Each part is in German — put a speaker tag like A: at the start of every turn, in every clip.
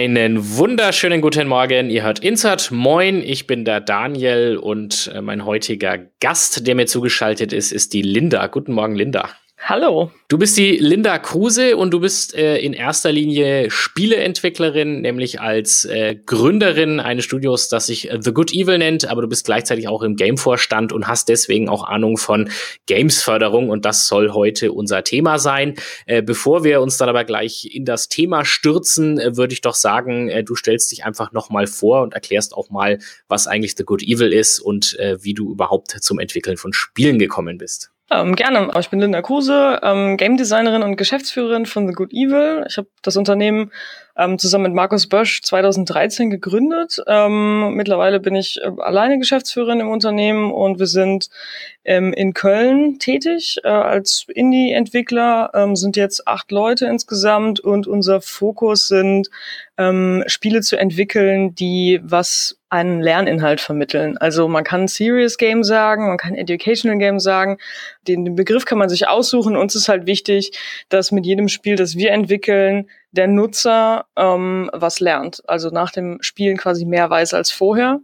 A: Einen wunderschönen guten Morgen. Ihr hört Insert. Moin, ich bin der Daniel und mein heutiger Gast, der mir zugeschaltet ist, ist die Linda. Guten Morgen, Linda.
B: Hallo.
A: Du bist die Linda Kruse und du bist in erster Linie Spieleentwicklerin, nämlich als Gründerin eines Studios, das sich The Good Evil nennt, aber du bist gleichzeitig auch im Game-Vorstand und hast deswegen auch Ahnung von Games-Förderung und das soll heute unser Thema sein. Bevor wir uns dann aber gleich in das Thema stürzen, würde ich doch sagen, du stellst dich einfach nochmal vor und erklärst auch mal, was eigentlich The Good Evil ist und wie du überhaupt zum Entwickeln von Spielen gekommen bist.
B: Gerne. Ich bin Linda Kruse, Game Designerin und Geschäftsführerin von The Good Evil. Ich habe das Unternehmen zusammen mit Markus Bösch 2013 gegründet. Mittlerweile bin ich alleine Geschäftsführerin im Unternehmen und wir sind in Köln tätig als Indie-Entwickler, sind jetzt 8 Leute insgesamt und unser Fokus sind Spiele zu entwickeln, die was einen Lerninhalt vermitteln. Also man kann Serious Game sagen, man kann Educational Game sagen. Den Begriff kann man sich aussuchen. Uns ist halt wichtig, dass mit jedem Spiel, das wir entwickeln, der Nutzer was lernt. Also nach dem Spielen quasi mehr weiß als vorher.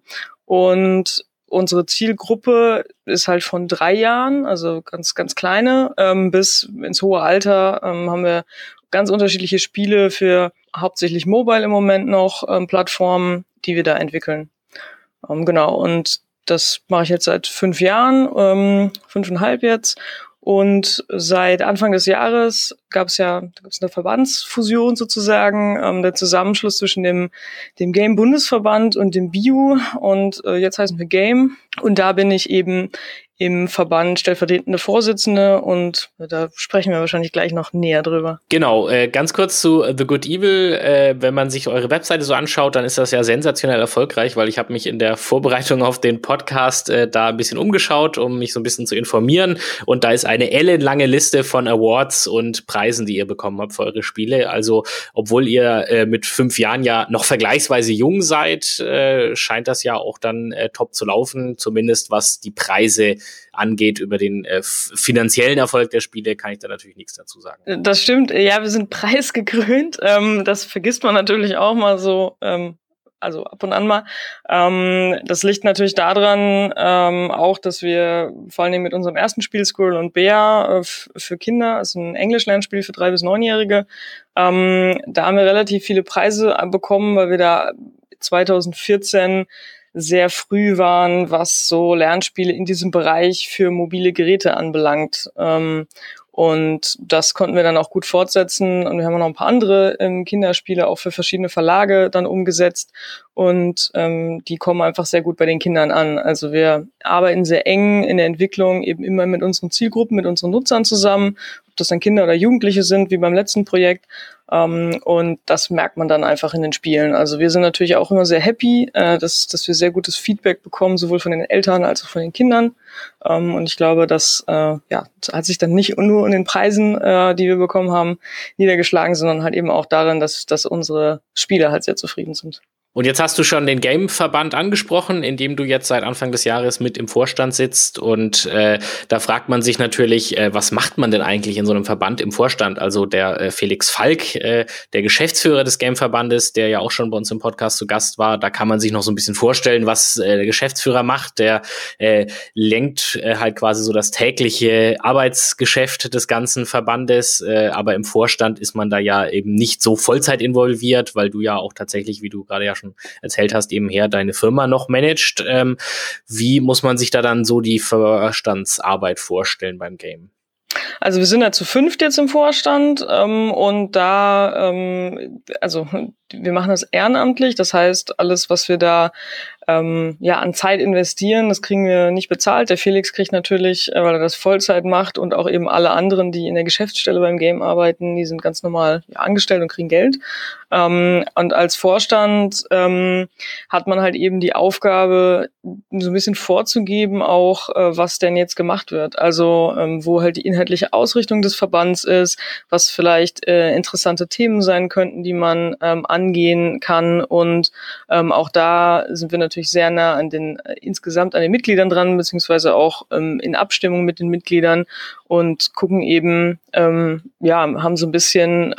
B: Und unsere Zielgruppe ist halt von 3 Jahren, also ganz, ganz kleine, bis ins hohe Alter haben wir ganz unterschiedliche Spiele für hauptsächlich Mobile im Moment noch, Plattformen, die wir da entwickeln. Genau, und das mache ich jetzt seit 5 Jahren, 5,5 jetzt. Und seit Anfang des Jahres gab es eine Verbandsfusion sozusagen, der Zusammenschluss zwischen dem Game-Bundesverband und dem BIU und jetzt heißen wir Game. Und da bin ich eben im Verband stellvertretende Vorsitzende und da sprechen wir wahrscheinlich gleich noch näher drüber.
A: Genau, ganz kurz zu The Good Evil. Wenn man sich eure Webseite so anschaut, dann ist das ja sensationell erfolgreich, weil ich habe mich in der Vorbereitung auf den Podcast da ein bisschen umgeschaut, um mich so ein bisschen zu informieren und da ist eine ellenlange Liste von Awards und Preisen, die ihr bekommen habt für eure Spiele. Also, obwohl ihr mit 5 Jahren ja noch vergleichsweise jung seid, scheint das ja auch dann top zu laufen, zumindest was die Preise angeht. Über den finanziellen Erfolg der Spiele kann ich da natürlich nichts dazu sagen.
B: Das stimmt, ja, wir sind preisgekrönt. Das vergisst man natürlich auch mal so, also ab und an mal. Das liegt natürlich daran, auch, dass wir vor allen Dingen mit unserem ersten Spiel Squirrel und Bear für Kinder, also ein Englisch-Lernspiel für 3- bis 9-Jährige, da haben wir relativ viele Preise bekommen, weil wir da 2014 sehr früh waren, was so Lernspiele in diesem Bereich für mobile Geräte anbelangt. Und das konnten wir dann auch gut fortsetzen. Und wir haben auch noch ein paar andere Kinderspiele auch für verschiedene Verlage dann umgesetzt. Und die kommen einfach sehr gut bei den Kindern an. Also wir arbeiten sehr eng in der Entwicklung eben immer mit unseren Zielgruppen, mit unseren Nutzern zusammen, ob das dann Kinder oder Jugendliche sind, wie beim letzten Projekt. Und das merkt man dann einfach in den Spielen. Also wir sind natürlich auch immer sehr happy, dass wir sehr gutes Feedback bekommen, sowohl von den Eltern als auch von den Kindern. Und ich glaube, das hat sich dann nicht nur in den Preisen, die wir bekommen haben, niedergeschlagen, sondern halt eben auch darin, dass unsere Spieler halt sehr zufrieden sind.
A: Und jetzt hast du schon den Game-Verband angesprochen, in dem du jetzt seit Anfang des Jahres mit im Vorstand sitzt. Und da fragt man sich natürlich, was macht man denn eigentlich in so einem Verband im Vorstand? Also der Felix Falk, der Geschäftsführer des Game-Verbandes, der ja auch schon bei uns im Podcast zu Gast war, da kann man sich noch so ein bisschen vorstellen, was der Geschäftsführer macht. Der lenkt halt quasi so das tägliche Arbeitsgeschäft des ganzen Verbandes. Aber im Vorstand ist man da ja eben nicht so Vollzeit involviert, weil du ja auch tatsächlich, wie du gerade ja schon erzählt hast, eben her deine Firma noch managt. Wie muss man sich da dann so die Vorstandsarbeit vorstellen beim Game?
B: Also wir sind ja zu 5 jetzt im Vorstand und da, also wir machen das ehrenamtlich, das heißt, alles, was wir da an Zeit investieren, das kriegen wir nicht bezahlt. Der Felix kriegt natürlich, weil er das Vollzeit macht und auch eben alle anderen, die in der Geschäftsstelle beim Game arbeiten, die sind ganz normal angestellt und kriegen Geld. Und als Vorstand hat man halt eben die Aufgabe, so ein bisschen vorzugeben auch, was denn jetzt gemacht wird. Also wo halt die inhaltliche Ausrichtung des Verbands ist, was vielleicht interessante Themen sein könnten, die man angehen kann. Und auch da sind wir natürlich sehr nah insgesamt an den Mitgliedern dran, beziehungsweise auch in Abstimmung mit den Mitgliedern und gucken eben, haben so ein bisschen auch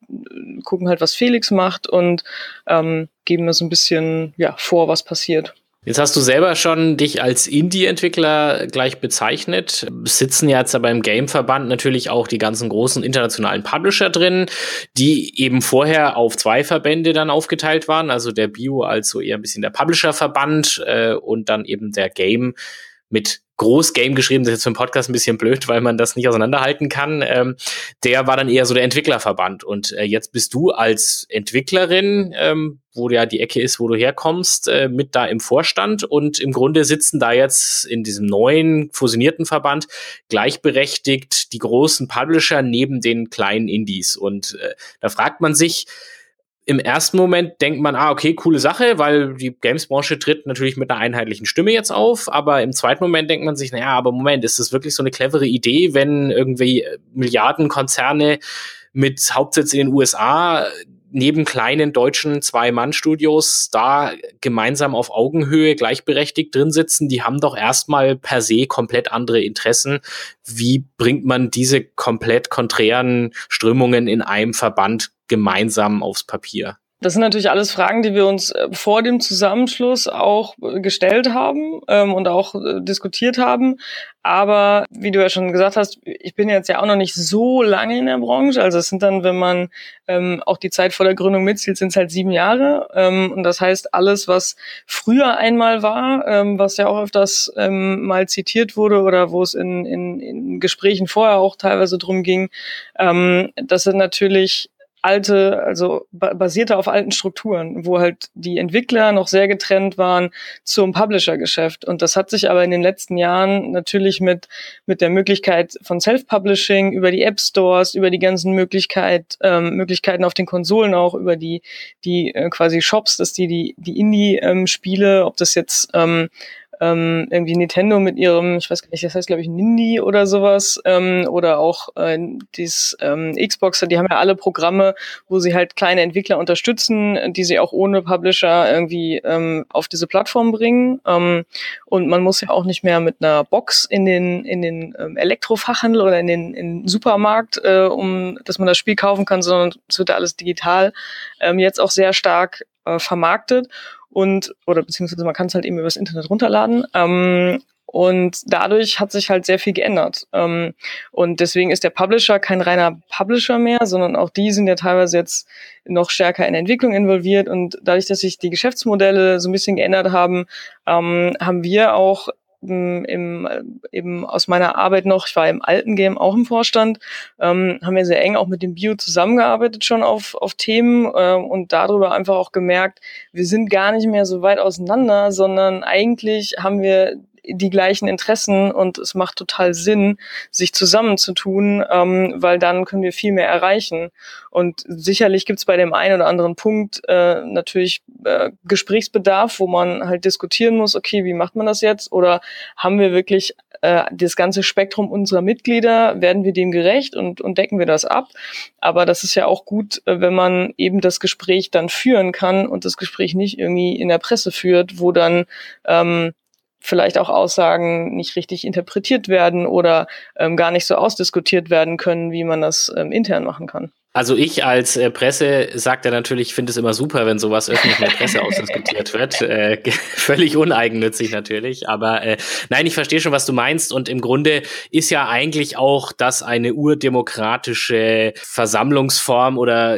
B: gucken halt, was Felix macht und geben mir so ein bisschen vor, was passiert.
A: Jetzt hast du selber schon dich als Indie-Entwickler gleich bezeichnet. Sitzen ja jetzt aber im Game-Verband natürlich auch die ganzen großen internationalen Publisher drin, die eben vorher auf 2 Verbände dann aufgeteilt waren. Also der Bio als so eher ein bisschen der Publisher-Verband und dann eben der Game mit Groß-Game geschrieben, das ist jetzt für den Podcast ein bisschen blöd, weil man das nicht auseinanderhalten kann. Der war dann eher so der Entwicklerverband. Und jetzt bist du als Entwicklerin, wo ja die Ecke ist, wo du herkommst, mit da im Vorstand. Und im Grunde sitzen da jetzt in diesem neuen fusionierten Verband gleichberechtigt die großen Publisher neben den kleinen Indies. Und da fragt man sich, im ersten Moment denkt man, okay, coole Sache, weil die Games-Branche tritt natürlich mit einer einheitlichen Stimme jetzt auf, aber im zweiten Moment denkt man sich, aber Moment, ist das wirklich so eine clevere Idee, wenn irgendwie Milliardenkonzerne mit Hauptsitz in den USA neben kleinen deutschen 2-Mann-Studios da gemeinsam auf Augenhöhe gleichberechtigt drin sitzen? Die haben doch erstmal per se komplett andere Interessen. Wie bringt man diese komplett konträren Strömungen in einem Verband gemeinsam aufs Papier?
B: Das sind natürlich alles Fragen, die wir uns vor dem Zusammenschluss auch gestellt haben und auch diskutiert haben. Aber wie du ja schon gesagt hast, ich bin jetzt ja auch noch nicht so lange in der Branche. Also es sind dann, wenn man auch die Zeit vor der Gründung mitzählt, sind es halt 7 Jahre. Und das heißt, alles, was früher einmal war, was ja auch öfters mal zitiert wurde oder wo es in Gesprächen vorher auch teilweise drum ging, das sind natürlich basierte auf alten Strukturen, wo halt die Entwickler noch sehr getrennt waren zum Publisher-Geschäft. Und das hat sich aber in den letzten Jahren natürlich mit der Möglichkeit von Self-Publishing über die App-Stores, über die ganzen Möglichkeiten auf den Konsolen auch, über die quasi Shops, dass die Indie-Spiele, ob das jetzt irgendwie Nintendo mit ihrem, ich weiß gar nicht, das heißt glaube ich Nindy oder sowas, oder auch Xbox, die haben ja alle Programme, wo sie halt kleine Entwickler unterstützen, die sie auch ohne Publisher irgendwie auf diese Plattform bringen. Und man muss ja auch nicht mehr mit einer Box in den Elektrofachhandel oder in den Supermarkt, dass man das Spiel kaufen kann, sondern es wird ja alles digital jetzt auch sehr stark vermarktet. Oder beziehungsweise man kann es halt eben übers Internet runterladen. Und dadurch hat sich halt sehr viel geändert. Und deswegen ist der Publisher kein reiner Publisher mehr, sondern auch die sind ja teilweise jetzt noch stärker in Entwicklung involviert. Und dadurch, dass sich die Geschäftsmodelle so ein bisschen geändert haben, haben wir auch eben aus meiner Arbeit noch, ich war im alten Game auch im Vorstand, haben wir sehr eng auch mit dem Bio zusammengearbeitet schon auf Themen und darüber einfach auch gemerkt, wir sind gar nicht mehr so weit auseinander, sondern eigentlich haben wir die gleichen Interessen und es macht total Sinn, sich zusammenzutun, weil dann können wir viel mehr erreichen. Und sicherlich gibt es bei dem einen oder anderen Punkt natürlich Gesprächsbedarf, wo man halt diskutieren muss, okay, wie macht man das jetzt? Oder haben wir wirklich das ganze Spektrum unserer Mitglieder, werden wir dem gerecht und decken wir das ab? Aber das ist ja auch gut, wenn man eben das Gespräch dann führen kann und das Gespräch nicht irgendwie in der Presse führt, wo dann vielleicht auch Aussagen nicht richtig interpretiert werden oder gar nicht so ausdiskutiert werden können, wie man das intern machen kann.
A: Also ich als Presse sagt ja natürlich, finde es immer super, wenn sowas öffentlich in der Presse ausdiskutiert wird. Völlig uneigennützig natürlich. Aber nein, ich verstehe schon, was du meinst. Und im Grunde ist ja eigentlich auch das eine urdemokratische Versammlungsform oder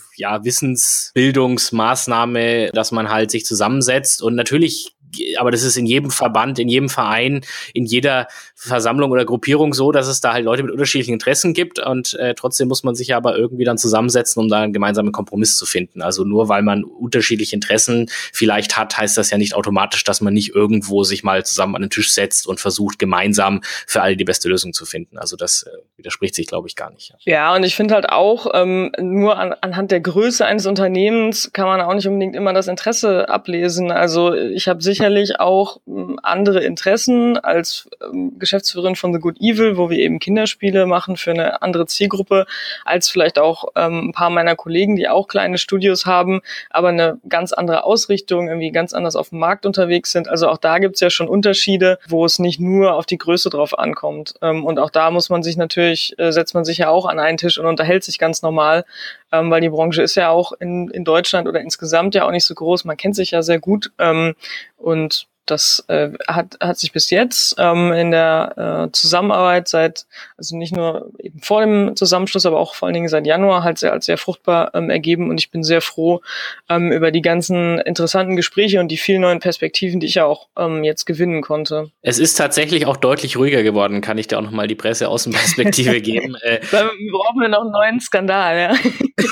A: Wissensbildungsmaßnahme, dass man halt sich zusammensetzt. Und natürlich, aber das ist in jedem Verband, in jedem Verein, in jeder Versammlung oder Gruppierung so, dass es da halt Leute mit unterschiedlichen Interessen gibt und trotzdem muss man sich ja aber irgendwie dann zusammensetzen, um da einen gemeinsamen Kompromiss zu finden. Also nur weil man unterschiedliche Interessen vielleicht hat, heißt das ja nicht automatisch, dass man nicht irgendwo sich mal zusammen an den Tisch setzt und versucht, gemeinsam für alle die beste Lösung zu finden. Also das widerspricht sich, glaube ich, gar nicht.
B: Ja, und ich finde halt auch, nur anhand der Größe eines Unternehmens kann man auch nicht unbedingt immer das Interesse ablesen. Also ich habe sicherlich auch andere Interessen als Geschäftsführerin von The Good Evil, wo wir eben Kinderspiele machen für eine andere Zielgruppe, als vielleicht auch ein paar meiner Kollegen, die auch kleine Studios haben, aber eine ganz andere Ausrichtung, irgendwie ganz anders auf dem Markt unterwegs sind. Also auch da gibt's ja schon Unterschiede, wo es nicht nur auf die Größe drauf ankommt. Und auch da muss man sich natürlich, setzt man sich ja auch an einen Tisch und unterhält sich ganz normal. weil die Branche ist ja auch in Deutschland oder insgesamt ja auch nicht so groß. Man kennt sich ja sehr gut, und das hat sich bis jetzt in der Zusammenarbeit also nicht nur eben vor dem Zusammenschluss, aber auch vor allen Dingen seit Januar halt als sehr fruchtbar ergeben. Und ich bin sehr froh über die ganzen interessanten Gespräche und die vielen neuen Perspektiven, die ich ja auch jetzt gewinnen konnte.
A: Es ist tatsächlich auch deutlich ruhiger geworden, kann ich dir auch nochmal die Presseaußenperspektive geben.
B: Da brauchen wir noch einen neuen Skandal, ja.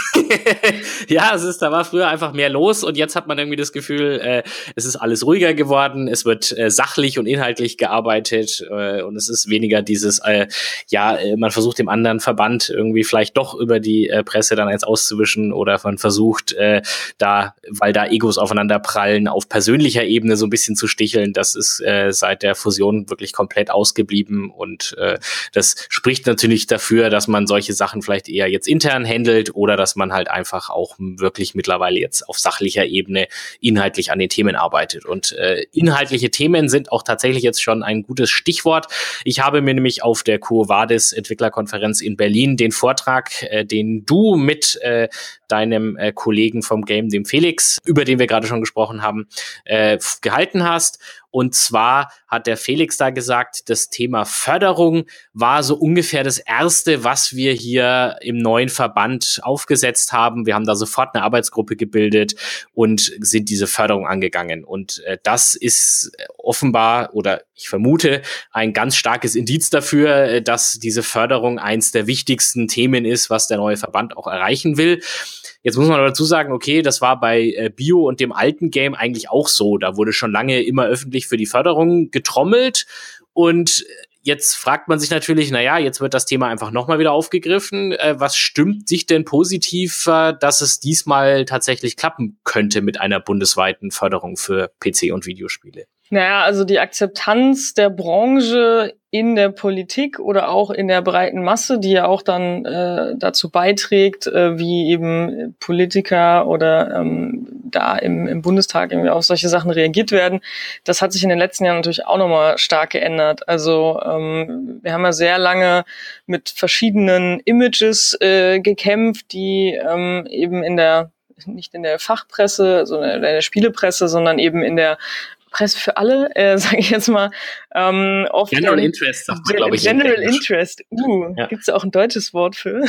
A: Ja, da war früher einfach mehr los und jetzt hat man irgendwie das Gefühl, es ist alles ruhiger geworden, es wird sachlich und inhaltlich gearbeitet und es ist weniger dieses, man versucht dem anderen Verband irgendwie vielleicht doch über die Presse dann eins auszuwischen oder man versucht weil da Egos aufeinander prallen, auf persönlicher Ebene so ein bisschen zu sticheln. Das ist seit der Fusion wirklich komplett ausgeblieben und das spricht natürlich dafür, dass man solche Sachen vielleicht eher jetzt intern handelt oder dass man halt einfach auch wirklich mittlerweile jetzt auf sachlicher Ebene inhaltlich an den Themen arbeitet. Und inhaltliche Themen sind auch tatsächlich jetzt schon ein gutes Stichwort. Ich habe mir nämlich auf der Quo Vadis Entwicklerkonferenz in Berlin den Vortrag, den du mit deinem Kollegen vom Game, dem Felix, über den wir gerade schon gesprochen haben, gehalten hast. Und zwar hat der Felix da gesagt, das Thema Förderung war so ungefähr das Erste, was wir hier im neuen Verband aufgesetzt haben. Wir haben da sofort eine Arbeitsgruppe gebildet und sind diese Förderung angegangen. Und das ist offenbar, oder ich vermute, ein ganz starkes Indiz dafür, dass diese Förderung eins der wichtigsten Themen ist, was der neue Verband auch erreichen will. Jetzt muss man dazu sagen, okay, das war bei Bio und dem alten Game eigentlich auch so. Da wurde schon lange immer öffentlich für die Förderung getrommelt. Und jetzt fragt man sich natürlich, jetzt wird das Thema einfach nochmal wieder aufgegriffen. Was stimmt sich denn positiv, dass es diesmal tatsächlich klappen könnte mit einer bundesweiten Förderung für PC und Videospiele?
B: Also die Akzeptanz der Branche in der Politik oder auch in der breiten Masse, die ja auch dann dazu beiträgt, wie eben Politiker oder da im Bundestag irgendwie auf solche Sachen reagiert werden, das hat sich in den letzten Jahren natürlich auch nochmal stark geändert. Also wir haben ja sehr lange mit verschiedenen Images gekämpft, die eben nicht in der Fachpresse, sondern in der Spielepresse, sondern eben in der Presse für alle, sage ich jetzt mal. Oft
A: General Interest, sagt man, glaube ich.
B: General Interest. Gibt es da auch ein deutsches Wort für?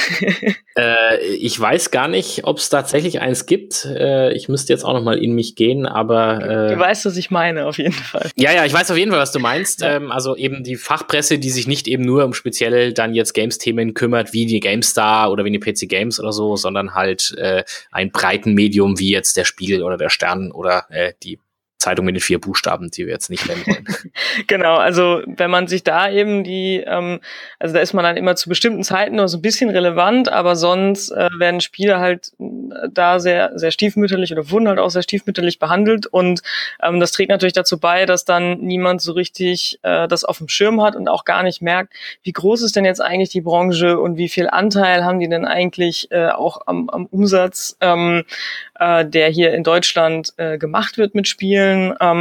A: Ich weiß gar nicht, ob es tatsächlich eins gibt. Ich müsste jetzt auch noch mal in mich gehen, aber...
B: Du weißt, was ich meine, auf jeden Fall.
A: Ja, ich weiß auf jeden Fall, was du meinst. Ja. Also eben die Fachpresse, die sich nicht eben nur um speziell dann jetzt Games-Themen kümmert, wie die GameStar oder wie die PC Games oder so, sondern halt ein breiten Medium wie jetzt der Spiegel oder der Stern oder die Zeitung mit den 4 Buchstaben, die wir jetzt nicht nennen wollen.
B: Genau, also wenn man sich da eben also da ist man dann immer zu bestimmten Zeiten nur so ein bisschen relevant, aber sonst werden Spiele halt da sehr, sehr stiefmütterlich oder wurden halt auch sehr stiefmütterlich behandelt und das trägt natürlich dazu bei, dass dann niemand so richtig das auf dem Schirm hat und auch gar nicht merkt, wie groß ist denn jetzt eigentlich die Branche und wie viel Anteil haben die denn eigentlich auch am Umsatz, der hier in Deutschland gemacht wird mit Spielen,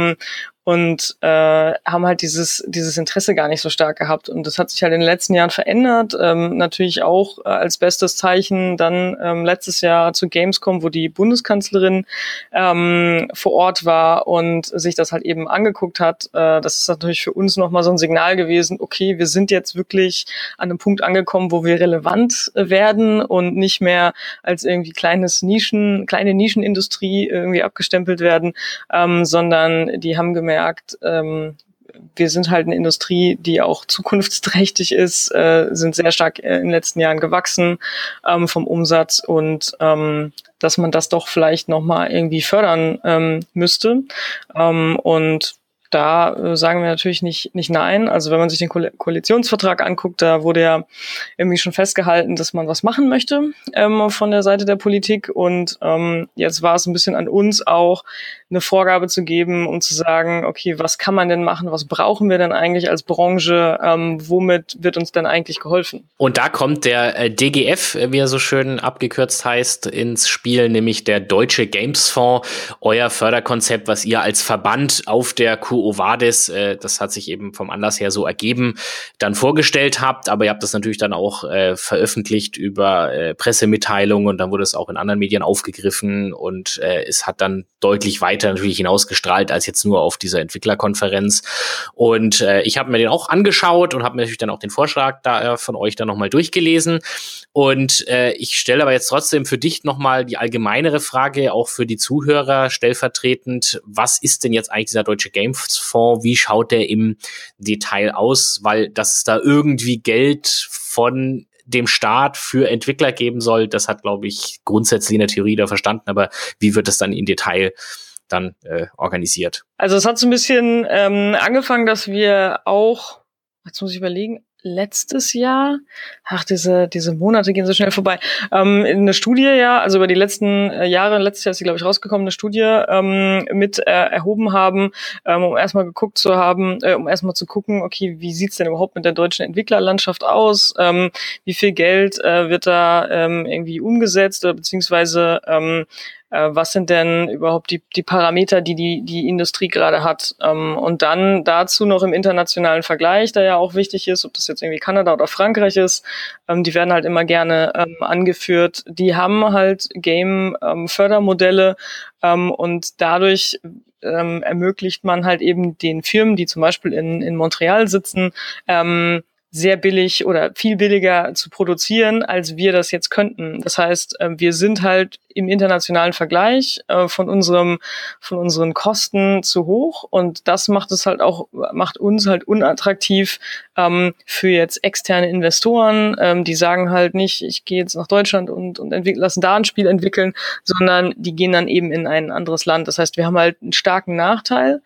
B: und haben halt dieses Interesse gar nicht so stark gehabt. Und das hat sich halt in den letzten Jahren verändert. Natürlich auch als bestes Zeichen dann letztes Jahr zu Gamescom, wo die Bundeskanzlerin vor Ort war und sich das halt eben angeguckt hat. Das ist natürlich für uns nochmal so ein Signal gewesen, okay, wir sind jetzt wirklich an einem Punkt angekommen, wo wir relevant werden und nicht mehr als irgendwie kleine Nischenindustrie irgendwie abgestempelt werden, sondern die haben gemerkt, wir sind halt eine Industrie, die auch zukunftsträchtig ist, sind sehr stark in den letzten Jahren gewachsen vom Umsatz und dass man das doch vielleicht nochmal irgendwie fördern müsste. Und da sagen wir natürlich nicht nein. Also wenn man sich den Koalitionsvertrag anguckt, da wurde ja irgendwie schon festgehalten, dass man was machen möchte von der Seite der Politik. Und jetzt war es ein bisschen an uns auch, eine Vorgabe zu geben, um zu sagen, okay, was kann man denn machen, was brauchen wir denn eigentlich als Branche, womit wird uns denn eigentlich geholfen?
A: Und da kommt der DGF, wie er so schön abgekürzt heißt, ins Spiel, nämlich der Deutsche Gamesfonds, euer Förderkonzept, was ihr als Verband auf der Quo Vadis, das hat sich eben vom Anlass her so ergeben, dann vorgestellt habt, aber ihr habt das natürlich dann auch veröffentlicht über Pressemitteilungen und dann wurde es auch in anderen Medien aufgegriffen und es hat dann deutlich weiter natürlich hinausgestrahlt als jetzt nur auf dieser Entwicklerkonferenz. Und ich habe mir den auch angeschaut und habe mir natürlich dann auch den Vorschlag da von euch dann nochmal durchgelesen. Und ich stelle aber jetzt trotzdem für dich nochmal die allgemeinere Frage, auch für die Zuhörer stellvertretend. Was ist denn jetzt eigentlich dieser Deutsche Gamesfonds? Wie schaut der im Detail aus? Weil dass es da irgendwie Geld von dem Staat für Entwickler geben soll, das hat, glaube ich, grundsätzlich in der Theorie da verstanden. Aber wie wird das dann im Detail dann organisiert?
B: Also es hat so ein bisschen angefangen, dass wir auch, jetzt muss ich überlegen, letztes Jahr, diese Monate gehen so schnell vorbei, in eine Studie, ja, also über die letzten Jahre, letztes Jahr ist sie, glaube ich, rausgekommen, eine Studie mit erhoben haben, um erstmal geguckt zu haben, um erstmal zu gucken, okay, wie sieht's denn überhaupt mit der deutschen Entwicklerlandschaft aus, wie viel Geld wird da irgendwie umgesetzt, oder beziehungsweise was sind denn überhaupt die Parameter, die Industrie gerade hat? Und dann dazu noch im internationalen Vergleich, der ja auch wichtig ist, ob das jetzt irgendwie Kanada oder Frankreich ist, die werden halt immer gerne angeführt. Die haben halt Game-Fördermodelle und dadurch ermöglicht man halt eben den Firmen, die zum Beispiel in Montreal sitzen, sehr billig oder viel billiger zu produzieren, als wir das jetzt könnten. Das heißt, wir sind halt im internationalen Vergleich von unseren Kosten zu hoch und das macht uns halt unattraktiv für jetzt externe Investoren. Die sagen halt nicht, ich gehe jetzt nach Deutschland und lassen da ein Spiel entwickeln, sondern die gehen dann eben in ein anderes Land. Das heißt, wir haben halt einen starken Nachteil.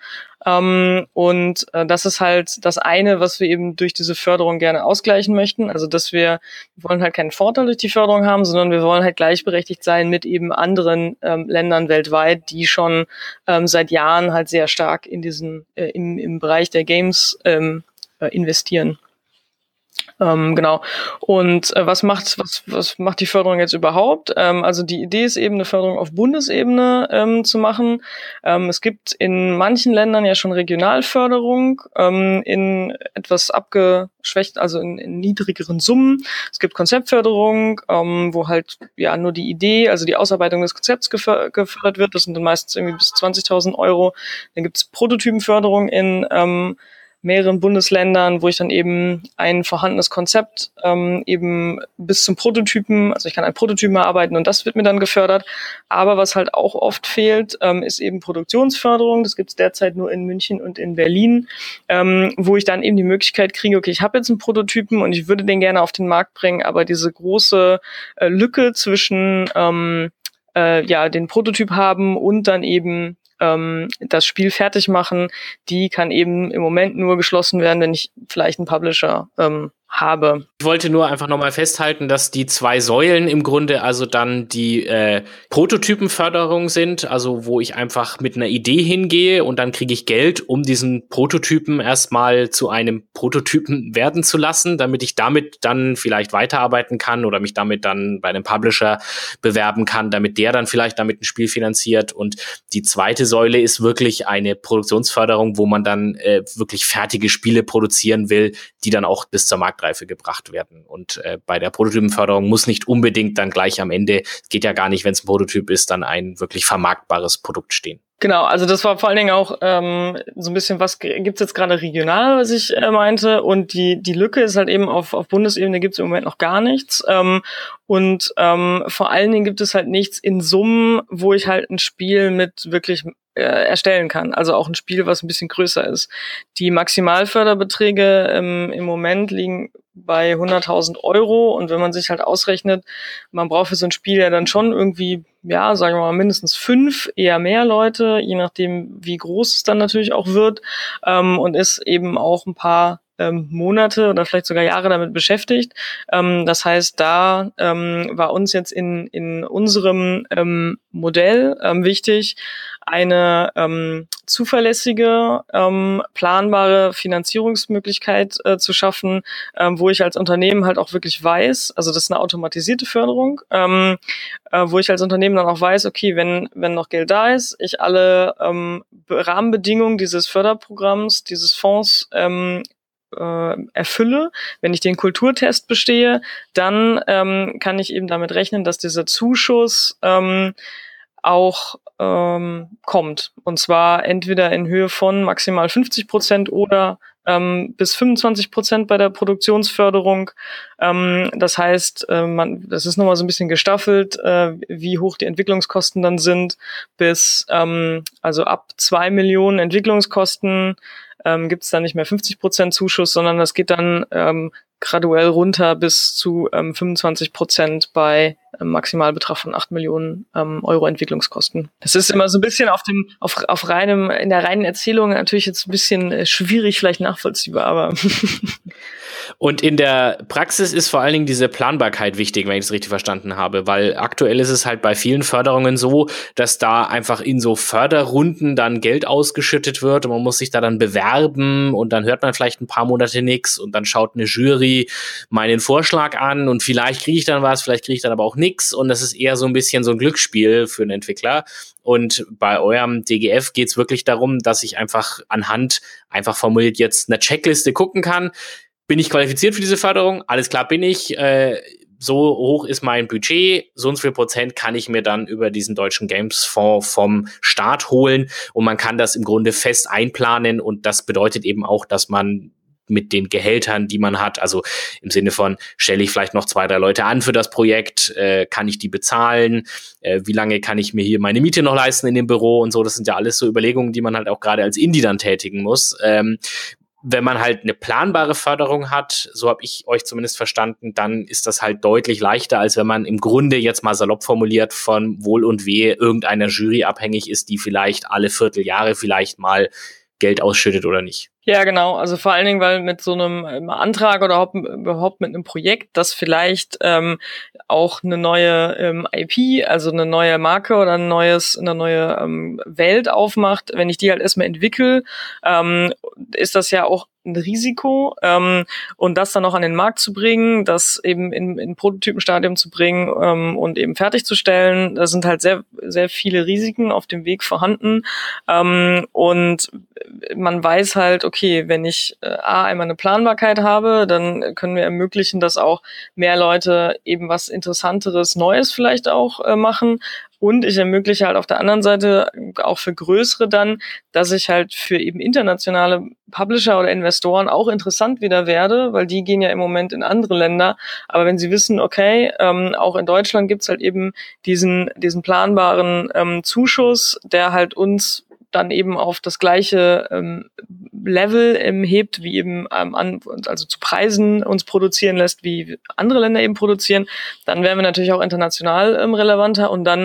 B: Und das ist halt das eine, was wir eben durch diese Förderung gerne ausgleichen möchten. Also dass wir wollen halt keinen Vorteil durch die Förderung haben, sondern wir wollen halt gleichberechtigt sein mit eben anderen Ländern weltweit, die schon seit Jahren halt sehr stark in diesen im Bereich der Games investieren. Genau. Und was macht die Förderung jetzt überhaupt? Also die Idee ist eben, eine Förderung auf Bundesebene zu machen. Es gibt in manchen Ländern ja schon Regionalförderung in etwas abgeschwächt, also in niedrigeren Summen. Es gibt Konzeptförderung, wo halt ja nur die Idee, also die Ausarbeitung des Konzepts gefördert wird. Das sind dann meistens irgendwie bis 20.000 Euro. Dann gibt es Prototypenförderung in mehreren Bundesländern, wo ich dann eben ein vorhandenes Konzept eben bis zum Prototypen, also ich kann einen Prototypen erarbeiten und das wird mir dann gefördert. Aber was halt auch oft fehlt, ist eben Produktionsförderung. Das gibt es derzeit nur in München und in Berlin, wo ich dann eben die Möglichkeit kriege, okay, ich habe jetzt einen Prototypen und ich würde den gerne auf den Markt bringen, aber diese große Lücke zwischen den Prototyp haben und dann eben das Spiel fertig machen, die kann eben im Moment nur geschlossen werden, wenn ich vielleicht einen Publisher habe.
A: Ich wollte nur einfach nochmal festhalten, dass die zwei Säulen im Grunde also dann die Prototypenförderung sind, also wo ich einfach mit einer Idee hingehe und dann kriege ich Geld, um diesen Prototypen erstmal zu einem Prototypen werden zu lassen, damit ich damit dann vielleicht weiterarbeiten kann oder mich damit dann bei einem Publisher bewerben kann, damit der dann vielleicht damit ein Spiel finanziert. Und die zweite Säule ist wirklich eine Produktionsförderung, wo man dann wirklich fertige Spiele produzieren will, die dann auch bis zur Marktreife gebracht werden. Und bei der Prototypenförderung muss nicht unbedingt dann gleich am Ende, geht ja gar nicht, wenn es ein Prototyp ist, dann ein wirklich vermarktbares Produkt stehen.
B: Genau, also das war vor allen Dingen auch so ein bisschen, was gibt's jetzt gerade regional, was ich meinte. Und die Lücke ist halt eben auf Bundesebene gibt's im Moment noch gar nichts. Und vor allen Dingen gibt es halt nichts in Summen, wo ich halt ein Spiel mit wirklich erstellen kann. Also auch ein Spiel, was ein bisschen größer ist. Die Maximalförderbeträge im Moment liegen bei 100.000 Euro. Und wenn man sich halt ausrechnet, man braucht für so ein Spiel ja dann schon irgendwie, ja, sagen wir mal, mindestens 5, eher mehr Leute, je nachdem, wie groß es dann natürlich auch wird, und ist eben auch ein paar Monate oder vielleicht sogar Jahre damit beschäftigt. Das heißt, da war uns jetzt in unserem Modell wichtig, eine zuverlässige, planbare Finanzierungsmöglichkeit zu schaffen, wo ich als Unternehmen halt auch wirklich weiß, also das ist eine automatisierte Förderung, wo ich als Unternehmen dann auch weiß, okay, wenn noch Geld da ist, ich alle Rahmenbedingungen dieses Förderprogramms, dieses Fonds erfülle, wenn ich den Kulturtest bestehe, dann kann ich eben damit rechnen, dass dieser Zuschuss auch kommt. Und zwar entweder in Höhe von maximal 50% oder bis 25% bei der Produktionsförderung. Das heißt, das ist nochmal so ein bisschen gestaffelt, wie hoch die Entwicklungskosten dann sind, bis also ab 2 Millionen Entwicklungskosten gibt es dann nicht mehr 50% Zuschuss, sondern das geht dann graduell runter bis zu 25% bei Maximalbetrag von 8 Millionen Euro Entwicklungskosten. Das ist immer so ein bisschen in der reinen Erzählung natürlich jetzt ein bisschen schwierig, vielleicht nachvollziehbar, aber
A: Und in der Praxis ist vor allen Dingen diese Planbarkeit wichtig, wenn ich es richtig verstanden habe, weil aktuell ist es halt bei vielen Förderungen so, dass da einfach in so Förderrunden dann Geld ausgeschüttet wird und man muss sich da dann bewerben und dann hört man vielleicht ein paar Monate nichts und dann schaut eine Jury meinen Vorschlag an und vielleicht kriege ich dann was, vielleicht kriege ich dann aber auch nichts und das ist eher so ein bisschen so ein Glücksspiel für einen Entwickler. Und bei eurem DGF geht es wirklich darum, dass ich einfach anhand, einfach formuliert jetzt, einer Checkliste gucken kann. Bin ich qualifiziert für diese Förderung? Alles klar, bin ich. So hoch ist mein Budget. So und so viel Prozent kann ich mir dann über diesen Deutschen Games-Fonds vom Staat holen. Und man kann das im Grunde fest einplanen. Und das bedeutet eben auch, dass man mit den Gehältern, die man hat, also im Sinne von, stelle ich vielleicht noch 2, 3 Leute an für das Projekt, kann ich die bezahlen, wie lange kann ich mir hier meine Miete noch leisten in dem Büro und so, das sind ja alles so Überlegungen, die man halt auch gerade als Indie dann tätigen muss. Wenn man halt eine planbare Förderung hat, so habe ich euch zumindest verstanden, dann ist das halt deutlich leichter, als wenn man im Grunde jetzt mal salopp formuliert von Wohl und Wehe irgendeiner Jury abhängig ist, die vielleicht alle Vierteljahre vielleicht mal Geld ausschüttet oder nicht.
B: Ja, genau. Also vor allen Dingen, weil mit so einem Antrag oder überhaupt mit einem Projekt, das vielleicht auch eine neue IP, also eine neue Marke oder eine neue Welt aufmacht, wenn ich die halt erstmal entwickle, ist das ja auch ein Risiko, und das dann noch an den Markt zu bringen, das eben in Prototypenstadium zu bringen und eben fertigzustellen, da sind halt sehr, sehr viele Risiken auf dem Weg vorhanden, und man weiß halt, okay, wenn ich einmal eine Planbarkeit habe, dann können wir ermöglichen, dass auch mehr Leute eben was Interessanteres, Neues vielleicht auch machen. Und ich ermögliche halt auf der anderen Seite auch für größere dann, dass ich halt für eben internationale Publisher oder Investoren auch interessant wieder werde, weil die gehen ja im Moment in andere Länder. Aber wenn sie wissen, okay, auch in Deutschland gibt's halt eben diesen planbaren Zuschuss, der halt uns dann eben auf das gleiche Level hebt, wie eben also zu Preisen uns produzieren lässt, wie andere Länder eben produzieren, dann wären wir natürlich auch international relevanter und dann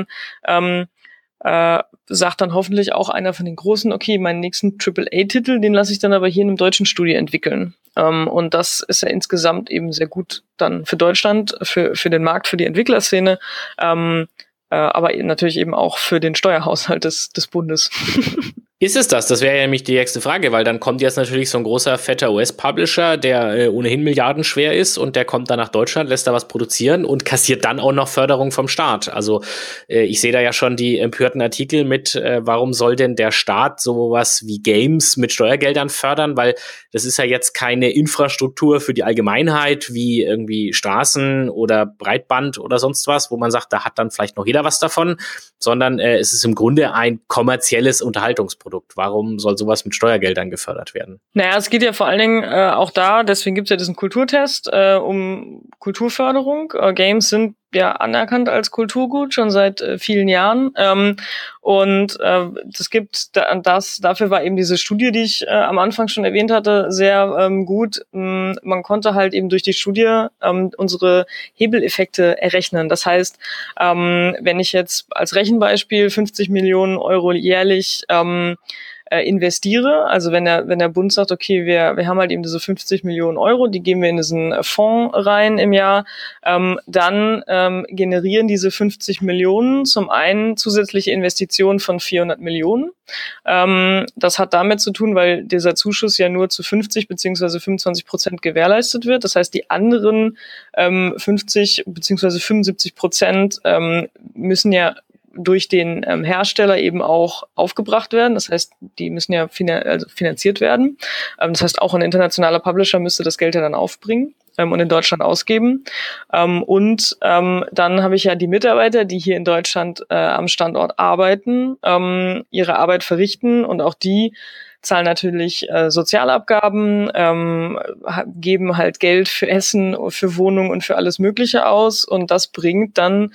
B: sagt dann hoffentlich auch einer von den Großen, okay, meinen nächsten AAA-Titel, den lasse ich dann aber hier in einem deutschen Studio entwickeln. Und das ist ja insgesamt eben sehr gut dann für Deutschland, für den Markt, für die Entwicklerszene, aber natürlich eben auch für den Steuerhaushalt des Bundes.
A: Ist es das? Das wäre ja nämlich die nächste Frage, weil dann kommt jetzt natürlich so ein großer, fetter US-Publisher, der ohnehin milliardenschwer ist und der kommt dann nach Deutschland, lässt da was produzieren und kassiert dann auch noch Förderung vom Staat. Also ich sehe da ja schon die empörten Artikel mit, warum soll denn der Staat sowas wie Games mit Steuergeldern fördern, weil das ist ja jetzt keine Infrastruktur für die Allgemeinheit, wie irgendwie Straßen oder Breitband oder sonst was, wo man sagt, da hat dann vielleicht noch jeder was davon, sondern es ist im Grunde ein kommerzielles Unterhaltungsprodukt. Warum soll sowas mit Steuergeldern gefördert werden?
B: Naja, es geht ja vor allen Dingen auch deswegen gibt es ja diesen Kulturtest um Kulturförderung. Games sind ja anerkannt als Kulturgut schon seit vielen Jahren. Und dafür war eben diese Studie, die ich am Anfang schon erwähnt hatte, sehr gut. Man konnte halt eben durch die Studie unsere Hebeleffekte errechnen. Das heißt, wenn ich jetzt als Rechenbeispiel 50 Millionen Euro jährlich investiere. Also wenn der Bund sagt, okay, wir haben halt eben diese 50 Millionen Euro, die geben wir in diesen Fonds rein im Jahr, dann generieren diese 50 Millionen zum einen zusätzliche Investitionen von 400 Millionen. Das hat damit zu tun, weil dieser Zuschuss ja nur zu 50 bzw. 25% gewährleistet wird. Das heißt, die anderen 50 bzw. 75% müssen ja durch den Hersteller eben auch aufgebracht werden. Das heißt, die müssen ja finanziert werden. Das heißt, auch ein internationaler Publisher müsste das Geld ja dann aufbringen und in Deutschland ausgeben. Dann habe ich ja die Mitarbeiter, die hier in Deutschland am Standort arbeiten, ihre Arbeit verrichten, und auch die zahlen natürlich Sozialabgaben, geben halt Geld für Essen, für Wohnung und für alles Mögliche aus, und das bringt dann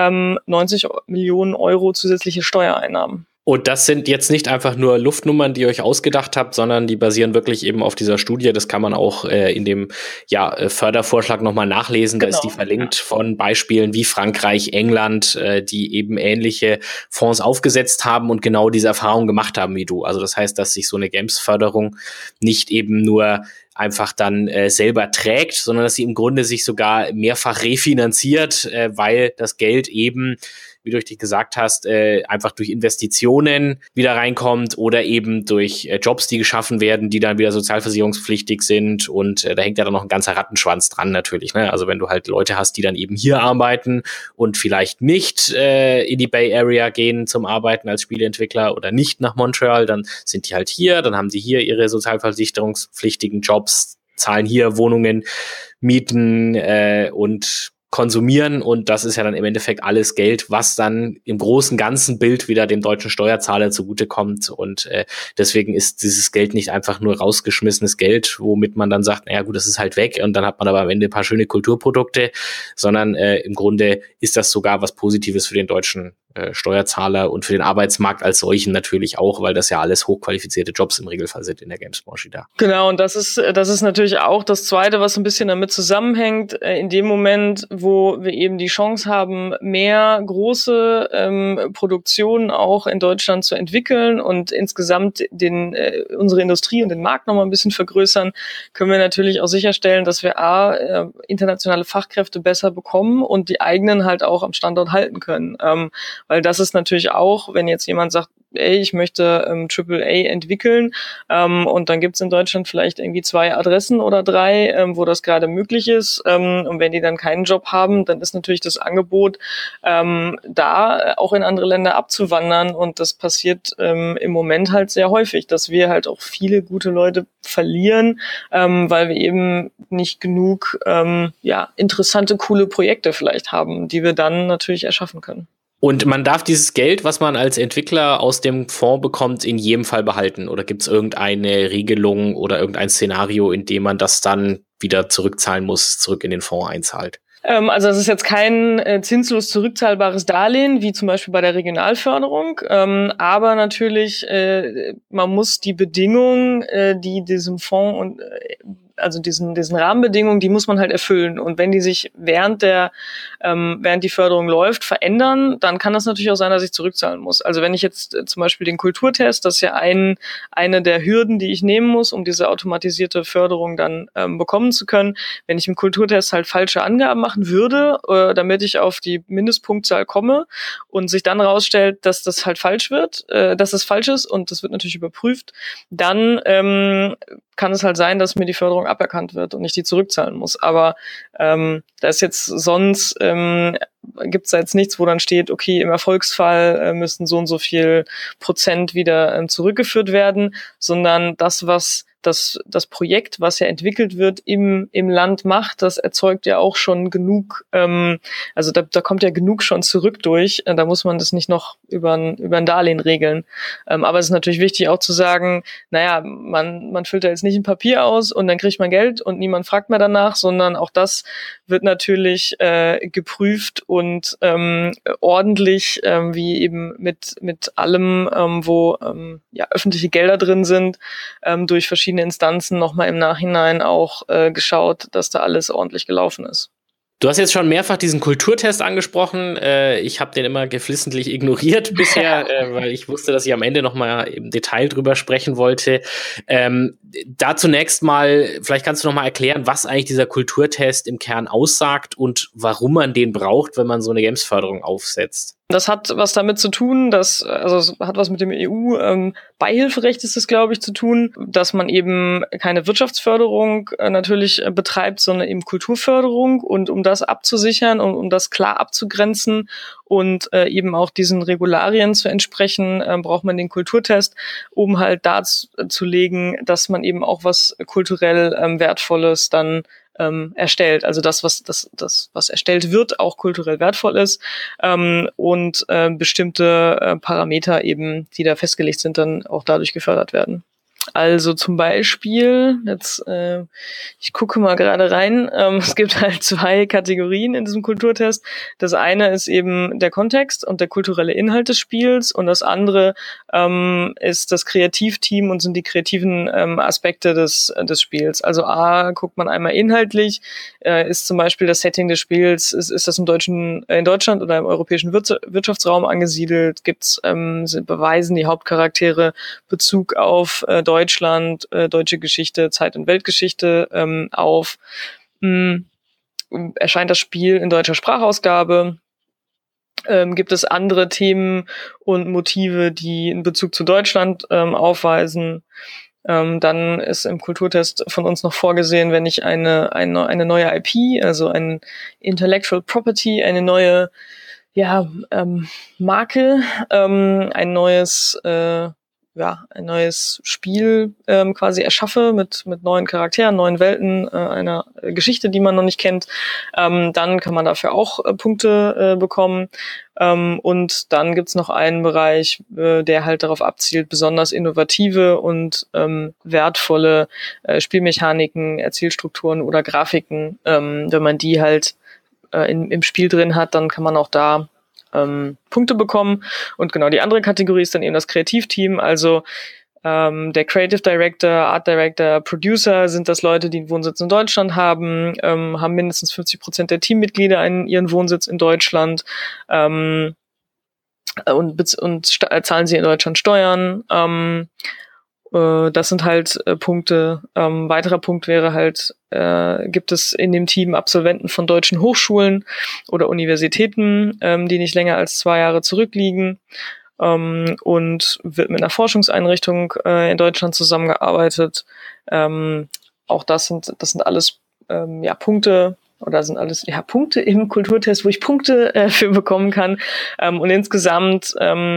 B: 90 Millionen Euro zusätzliche Steuereinnahmen.
A: Und das sind jetzt nicht einfach nur Luftnummern, die ihr euch ausgedacht habt, sondern die basieren wirklich eben auf dieser Studie. Das kann man auch in dem Fördervorschlag nochmal nachlesen. Genau. Da ist die verlinkt von Beispielen wie Frankreich, England, die eben ähnliche Fonds aufgesetzt haben und genau diese Erfahrung gemacht haben wie du. Also das heißt, dass sich so eine Games-Förderung nicht eben nur einfach dann selber trägt, sondern dass sie im Grunde sich sogar mehrfach refinanziert, weil das Geld eben, wie du richtig gesagt hast, einfach durch Investitionen wieder reinkommt oder eben durch Jobs, die geschaffen werden, die dann wieder sozialversicherungspflichtig sind, und da hängt ja dann noch ein ganzer Rattenschwanz dran natürlich, ne? Also wenn du halt Leute hast, die dann eben hier arbeiten und vielleicht nicht in die Bay Area gehen zum Arbeiten als Spieleentwickler oder nicht nach Montreal, dann sind die halt hier, dann haben die hier ihre sozialversicherungspflichtigen Jobs, zahlen hier Wohnungen, Mieten und konsumieren, und das ist ja dann im Endeffekt alles Geld, was dann im großen ganzen Bild wieder dem deutschen Steuerzahler zugutekommt, und deswegen ist dieses Geld nicht einfach nur rausgeschmissenes Geld, womit man dann sagt, naja gut, das ist halt weg und dann hat man aber am Ende ein paar schöne Kulturprodukte, sondern im Grunde ist das sogar was Positives für den deutschen Steuerzahler und für den Arbeitsmarkt als solchen natürlich auch, weil das ja alles hochqualifizierte Jobs im Regelfall sind in der Gamesbranche da.
B: Genau, und das ist natürlich auch das Zweite, was ein bisschen damit zusammenhängt. In dem Moment, wo wir eben die Chance haben, mehr große Produktionen auch in Deutschland zu entwickeln und insgesamt unsere Industrie und den Markt nochmal ein bisschen vergrößern, können wir natürlich auch sicherstellen, dass wir internationale Fachkräfte besser bekommen und die eigenen halt auch am Standort halten können. Weil das ist natürlich auch, wenn jetzt jemand sagt, ey, ich möchte AAA entwickeln, und dann gibt's in Deutschland vielleicht irgendwie 2 Adressen oder 3, wo das gerade möglich ist, und wenn die dann keinen Job haben, dann ist natürlich das Angebot, da auch in andere Länder abzuwandern, und das passiert im Moment halt sehr häufig, dass wir halt auch viele gute Leute verlieren, weil wir eben nicht genug interessante, coole Projekte vielleicht haben, die wir dann natürlich erschaffen können.
A: Und man darf dieses Geld, was man als Entwickler aus dem Fonds bekommt, in jedem Fall behalten? Oder gibt es irgendeine Regelung oder irgendein Szenario, in dem man das dann wieder zurückzahlen muss, zurück in den Fonds einzahlt?
B: Also es ist jetzt kein zinslos zurückzahlbares Darlehen, wie zum Beispiel bei der Regionalförderung. Aber natürlich, man muss die Bedingungen, die diesem Fonds und also diesen Rahmenbedingungen, die muss man halt erfüllen. Und wenn die sich während die Förderung läuft, verändern, dann kann das natürlich auch sein, dass ich zurückzahlen muss. Also wenn ich jetzt zum Beispiel den Kulturtest, das ist ja eine der Hürden, die ich nehmen muss, um diese automatisierte Förderung dann bekommen zu können. Wenn ich im Kulturtest halt falsche Angaben machen würde, damit ich auf die Mindestpunktzahl komme und sich dann rausstellt, dass das halt falsch wird, dass es falsch ist, und das wird natürlich überprüft, dann kann es halt sein, dass mir die Förderung aberkannt wird und ich die zurückzahlen muss. Aber da ist jetzt sonst gibt es da jetzt nichts, wo dann steht, okay, im Erfolgsfall müssen so und so viel Prozent wieder zurückgeführt werden, sondern das Projekt, was ja entwickelt wird, im Land macht, das erzeugt ja auch schon genug, also da kommt ja genug schon zurück durch, da muss man das nicht noch über ein Darlehen regeln. Aber es ist natürlich wichtig auch zu sagen, naja, man füllt da jetzt nicht ein Papier aus und dann kriegt man Geld und niemand fragt mehr danach, sondern auch das wird natürlich geprüft und ordentlich, wie eben mit allem, wo öffentliche Gelder drin sind, durch verschiedene Instanzen nochmal im Nachhinein auch geschaut, dass da alles ordentlich gelaufen ist.
A: Du hast jetzt schon mehrfach diesen Kulturtest angesprochen. Ich habe den immer geflissentlich ignoriert bisher, weil ich wusste, dass ich am Ende noch mal im Detail drüber sprechen wollte. Da zunächst mal, vielleicht kannst du noch mal erklären, was eigentlich dieser Kulturtest im Kern aussagt und warum man den braucht, wenn man so eine Games-Förderung aufsetzt.
B: Das hat was damit zu tun, es hat was mit dem EU-Beihilferecht ist es, glaube ich, zu tun, dass man eben keine Wirtschaftsförderung natürlich betreibt, sondern eben Kulturförderung. Und um das abzusichern und um das klar abzugrenzen und eben auch diesen Regularien zu entsprechen, braucht man den Kulturtest, um halt darzulegen, dass man eben auch was kulturell Wertvolles dann erstellt, also das, was erstellt wird, auch kulturell wertvoll ist, und bestimmte Parameter eben, die da festgelegt sind, dann auch dadurch gefördert werden. Also zum Beispiel, ich gucke mal gerade rein, es gibt halt 2 Kategorien in diesem Kulturtest. Das eine ist eben der Kontext und der kulturelle Inhalt des Spiels und das andere ist das Kreativteam und sind die kreativen Aspekte des Spiels. Also guckt man einmal inhaltlich, ist zum Beispiel das Setting des Spiels, ist das in Deutschland oder im europäischen Wirtschaftsraum angesiedelt, beweisen die Hauptcharaktere Bezug auf Deutschland, deutsche Geschichte, Zeit- und Weltgeschichte auf. Erscheint das Spiel in deutscher Sprachausgabe? Gibt es andere Themen und Motive, die einen Bezug zu Deutschland aufweisen? Dann ist im Kulturtest von uns noch vorgesehen, wenn ich eine neue IP, also ein Intellectual Property, eine neue Marke, ein neues Spiel quasi erschaffe mit neuen Charakteren, neuen Welten, einer Geschichte, die man noch nicht kennt, dann kann man dafür auch Punkte bekommen. Und dann gibt's noch einen Bereich, der halt darauf abzielt, besonders innovative und wertvolle Spielmechaniken, Erzählstrukturen oder Grafiken, wenn man die halt im Spiel drin hat, dann kann man auch da Punkte bekommen. Und genau, die andere Kategorie ist dann eben das Kreativteam, also der Creative Director, Art Director, Producer sind das Leute, die einen Wohnsitz in Deutschland haben, haben mindestens 50% der Teammitglieder ihren Wohnsitz in Deutschland und zahlen sie in Deutschland Steuern. Das sind halt Punkte. Weiterer Punkt wäre halt, gibt es in dem Team Absolventen von deutschen Hochschulen oder Universitäten, die nicht länger als 2 Jahre zurückliegen, und wird mit einer Forschungseinrichtung in Deutschland zusammengearbeitet. Auch das sind alles Punkte, oder sind alles Punkte im Kulturtest, wo ich Punkte für bekommen kann. Und insgesamt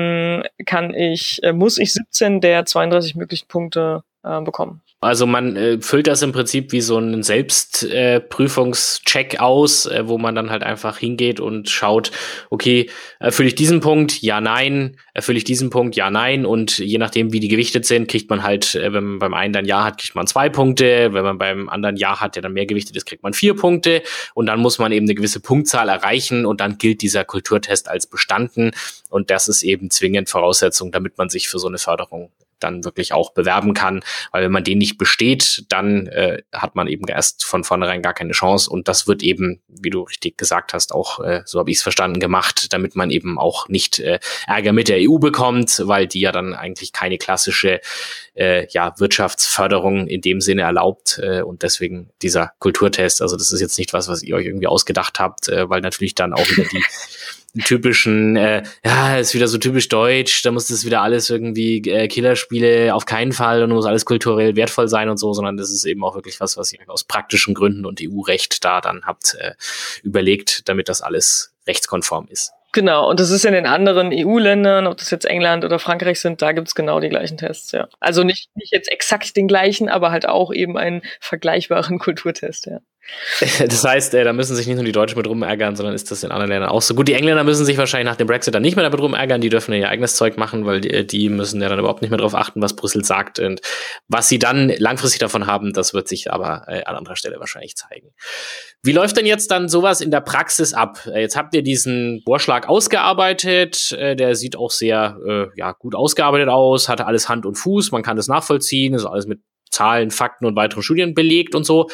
B: muss ich 17 der 32 möglichen Punkte bekommen.
A: Also man füllt das im Prinzip wie so einen Selbstprüfungscheck aus, wo man dann halt einfach hingeht und schaut, okay, erfülle ich diesen Punkt? Ja, nein. Erfülle ich diesen Punkt? Ja, nein. Und je nachdem, wie die gewichtet sind, kriegt man halt, wenn man beim einen dann Ja hat, kriegt man 2 Punkte. Wenn man beim anderen Ja hat, der dann mehr gewichtet ist, kriegt man 4 Punkte. Und dann muss man eben eine gewisse Punktzahl erreichen und dann gilt dieser Kulturtest als bestanden. Und das ist eben zwingend Voraussetzung, damit man sich für so eine Förderung dann wirklich auch bewerben kann, weil wenn man den nicht besteht, dann hat man eben erst von vornherein gar keine Chance und das wird eben, wie du richtig gesagt hast, auch, so habe ich es verstanden, gemacht, damit man eben auch nicht Ärger mit der EU bekommt, weil die ja dann eigentlich keine klassische Wirtschaftsförderung in dem Sinne erlaubt und deswegen dieser Kulturtest, also das ist jetzt nicht was ihr euch irgendwie ausgedacht habt, weil natürlich dann auch wieder die typischen, ist wieder so typisch deutsch, da muss das wieder alles irgendwie Killerspiele auf keinen Fall und muss alles kulturell wertvoll sein und so, sondern das ist eben auch wirklich was ihr aus praktischen Gründen und EU-Recht da dann habt überlegt, damit das alles rechtskonform ist.
B: Genau, und das ist in den anderen EU-Ländern, ob das jetzt England oder Frankreich sind, da gibt's genau die gleichen Tests, ja. Also nicht jetzt exakt den gleichen, aber halt auch eben einen vergleichbaren Kulturtest, ja.
A: Das heißt, da müssen sich nicht nur die Deutschen mit rumärgern, sondern ist das in anderen Ländern auch so. Gut, die Engländer müssen sich wahrscheinlich nach dem Brexit dann nicht mehr damit rumärgern, die dürfen ja ihr eigenes Zeug machen, weil die müssen ja dann überhaupt nicht mehr darauf achten, was Brüssel sagt und was sie dann langfristig davon haben, das wird sich aber an anderer Stelle wahrscheinlich zeigen. Wie läuft denn jetzt dann sowas in der Praxis ab? Jetzt habt ihr diesen Vorschlag ausgearbeitet, der sieht auch sehr gut ausgearbeitet aus, hatte alles Hand und Fuß, man kann das nachvollziehen, ist alles mit Zahlen, Fakten und weiteren Studien belegt und so.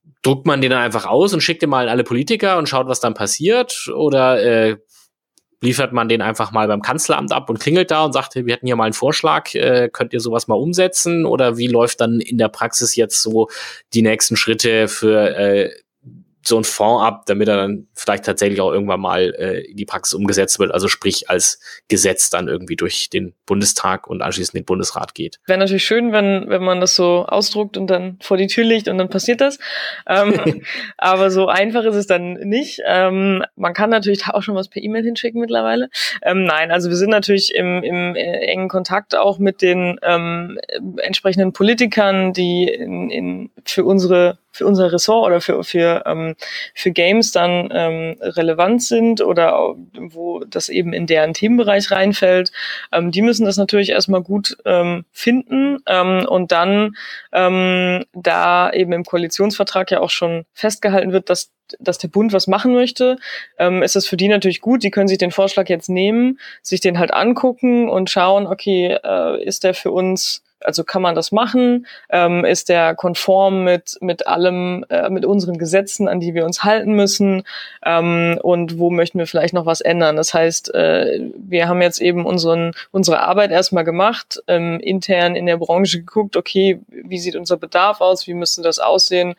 A: druckt man den dann einfach aus und schickt den mal an alle Politiker und schaut, was dann passiert? Oder liefert man den einfach mal beim Kanzleramt ab und klingelt da und sagt, wir hätten hier mal einen Vorschlag, könnt ihr sowas mal umsetzen? Oder wie läuft dann in der Praxis jetzt so die nächsten Schritte für so ein Fonds ab, damit er dann vielleicht tatsächlich auch irgendwann mal in die Praxis umgesetzt wird, also sprich als Gesetz dann irgendwie durch den Bundestag und anschließend den Bundesrat geht.
B: Wäre natürlich schön, wenn man das so ausdruckt und dann vor die Tür legt und dann passiert das. Aber so einfach ist es dann nicht. Man kann natürlich auch schon was per E-Mail hinschicken mittlerweile. Nein, also wir sind natürlich im engen Kontakt auch mit den entsprechenden Politikern, die für unser Ressort oder für Games dann relevant sind oder wo das eben in deren Themenbereich reinfällt. Die müssen das natürlich erstmal gut finden und dann, da eben im Koalitionsvertrag ja auch schon festgehalten wird, dass der Bund was machen möchte, ist das für die natürlich gut. Die können sich den Vorschlag jetzt nehmen, sich den halt angucken und schauen, okay, ist der für uns, also kann man das machen? Ist der konform mit allem, mit unseren Gesetzen, an die wir uns halten müssen? Und wo möchten wir vielleicht noch was ändern? Das heißt, wir haben jetzt eben unsere Arbeit erstmal gemacht, intern in der Branche geguckt, okay, wie sieht unser Bedarf aus? Wie müsste das aussehen?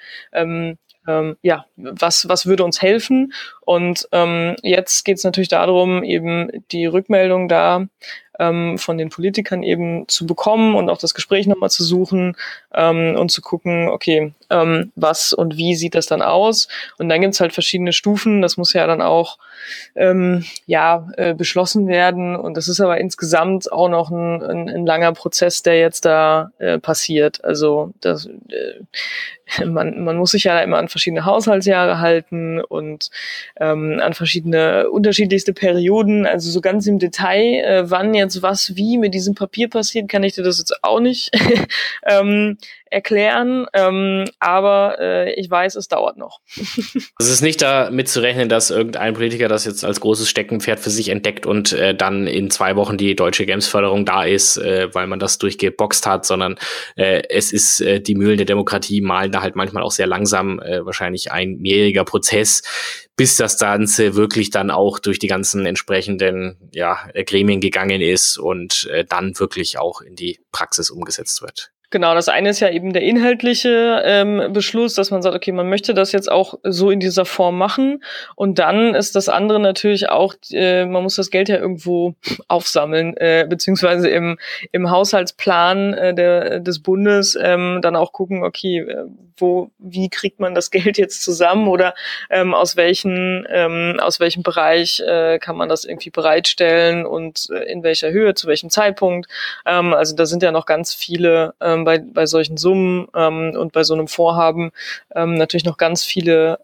B: Was würde uns helfen? Und jetzt geht es natürlich darum, eben die Rückmeldung da von den Politikern eben zu bekommen und auch das Gespräch nochmal zu suchen und zu gucken, okay, was und wie sieht das dann aus? Und dann gibt's halt verschiedene Stufen. Das muss ja dann auch beschlossen werden. Und das ist aber insgesamt auch noch ein langer Prozess, der jetzt da passiert. Also das man muss sich ja immer an verschiedene Haushaltsjahre halten und an verschiedene unterschiedlichste Perioden. Also so ganz im Detail, wann jetzt was wie mit diesem Papier passiert, kann ich dir das jetzt auch nicht erklären. Aber ich weiß, es dauert noch.
A: Es ist nicht damit zu rechnen, dass irgendein Politiker das jetzt als großes Steckenpferd für sich entdeckt und dann in 2 Wochen die deutsche Gamesförderung da ist, weil man das durchgeboxt hat, sondern es ist die Mühlen der Demokratie malen da halt manchmal auch sehr langsam, wahrscheinlich ein mehrjähriger Prozess, bis das Ganze wirklich dann auch durch die ganzen entsprechenden Gremien gegangen ist und dann wirklich auch in die Praxis umgesetzt wird.
B: Genau, das eine ist ja eben der inhaltliche Beschluss, dass man sagt, okay, man möchte das jetzt auch so in dieser Form machen. Und dann ist das andere natürlich auch, man muss das Geld ja irgendwo aufsammeln, beziehungsweise im Haushaltsplan des Bundes dann auch gucken, okay, wie kriegt man das Geld jetzt zusammen oder aus welchem Bereich kann man das irgendwie bereitstellen und in welcher Höhe, zu welchem Zeitpunkt. Also da sind ja noch ganz viele bei solchen Summen und bei so einem Vorhaben natürlich noch ganz viele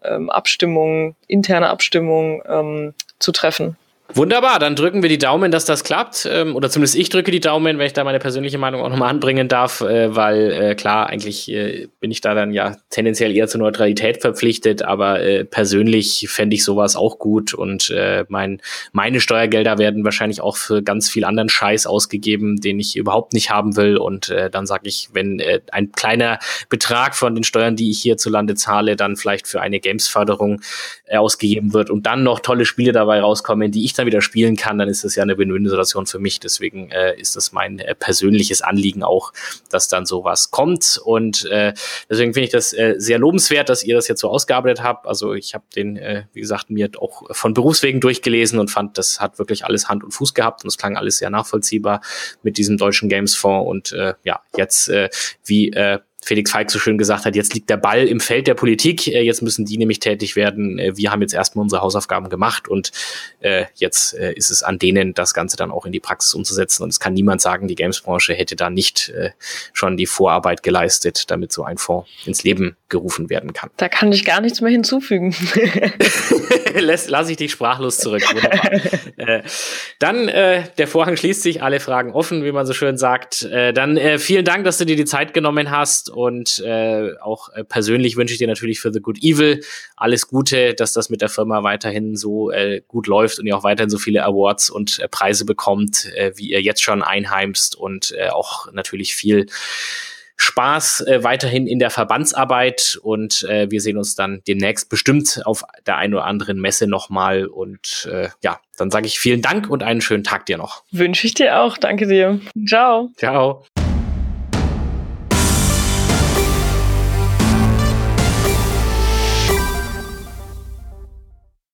B: interne Abstimmungen zu treffen.
A: Wunderbar, dann drücken wir die Daumen, dass das klappt. Oder zumindest ich drücke die Daumen, wenn ich da meine persönliche Meinung auch nochmal anbringen darf, weil klar, eigentlich bin ich da dann ja tendenziell eher zur Neutralität verpflichtet, aber persönlich fände ich sowas auch gut und meine Steuergelder werden wahrscheinlich auch für ganz viel anderen Scheiß ausgegeben, den ich überhaupt nicht haben will und dann sage ich, wenn ein kleiner Betrag von den Steuern, die ich hierzulande zahle, dann vielleicht für eine Gamesförderung ausgegeben wird und dann noch tolle Spiele dabei rauskommen, die ich dann wieder spielen kann, dann ist das ja eine Win-Win-Situation für mich. Deswegen ist das mein persönliches Anliegen auch, dass dann sowas kommt. Und deswegen finde ich das sehr lobenswert, dass ihr das jetzt so ausgearbeitet habt. Also ich habe den, wie gesagt, mir auch von Berufswegen durchgelesen und fand, das hat wirklich alles Hand und Fuß gehabt und es klang alles sehr nachvollziehbar mit diesem deutschen Games-Fonds. Und jetzt wie Felix Falk so schön gesagt hat, jetzt liegt der Ball im Feld der Politik, jetzt müssen die nämlich tätig werden. Wir haben jetzt erstmal unsere Hausaufgaben gemacht und jetzt ist es an denen, das Ganze dann auch in die Praxis umzusetzen. Und es kann niemand sagen, die Gamesbranche hätte da nicht schon die Vorarbeit geleistet, damit so ein Fonds ins Leben gerufen werden kann.
B: Da kann ich gar nichts mehr hinzufügen.
A: Lass ich dich sprachlos zurück. Wunderbar. Dann, der Vorhang schließt sich, alle Fragen offen, wie man so schön sagt. Dann vielen Dank, dass du dir die Zeit genommen hast. Und auch persönlich wünsche ich dir natürlich für The Good Evil alles Gute, dass das mit der Firma weiterhin so gut läuft und ihr auch weiterhin so viele Awards und Preise bekommt, wie ihr jetzt schon einheimst und auch natürlich viel Spaß weiterhin in der Verbandsarbeit und wir sehen uns dann demnächst bestimmt auf der einen oder anderen Messe nochmal und dann sage ich vielen Dank und einen schönen Tag dir noch.
B: Wünsche ich dir auch. Danke dir. Ciao.
A: Ciao.